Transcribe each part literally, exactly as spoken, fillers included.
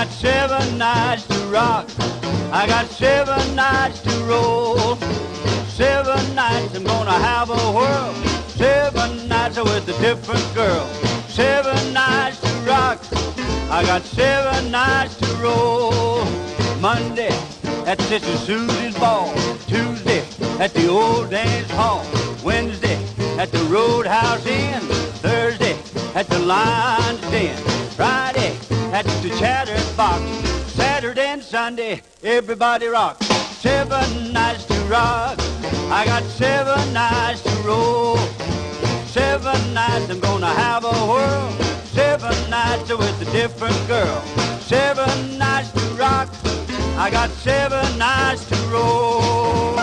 got seven nights to rock. I got seven nights to roll. Seven nights I'm gonna have a whirl. Seven nights with a different girl. Seven nights to rock. I got seven nights to roll. Monday at Sister Susie's ball. Tuesday at the old dance hall. Wednesday at the Roadhouse Inn. Thursday at the Lion's Den. Friday at the Chatterbox. Saturday and Sunday, everybody rocks. Seven nights to rock. I got seven nights to roll. Seven nights I'm gonna have a whirl. Seven nights with a different girl. Seven nights to rock. I got seven nights to roll.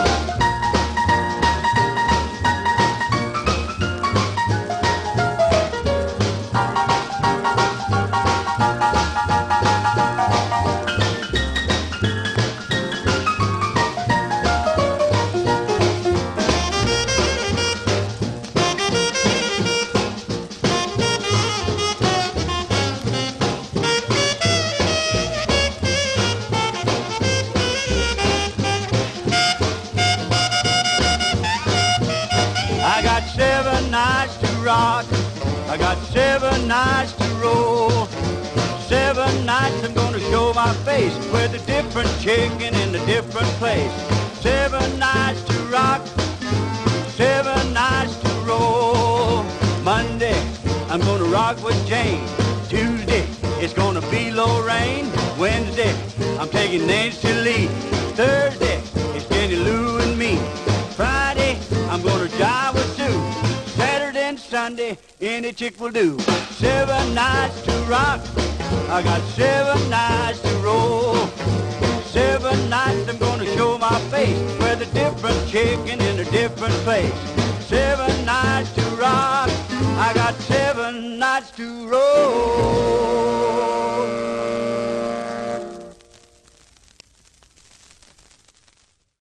I got seven nights to rock. I got seven nights to roll. Seven nights I'm gonna show my face with a different chicken in a different place. Seven nights to rock. Seven nights to roll. Monday I'm gonna rock with Jane. Tuesday it's gonna be Lorraine. Wednesday I'm taking Nancy Lee. Thursday it's Jenny Lou and me. Friday I'm gonna jive with Sue. Saturday and Sunday, any chick will do. Seven nights to rock. I got seven nights to roll. Seven nights I'm gonna show my face with a different chicken in a different place. Seven nights to rock. I got seven nights to roll.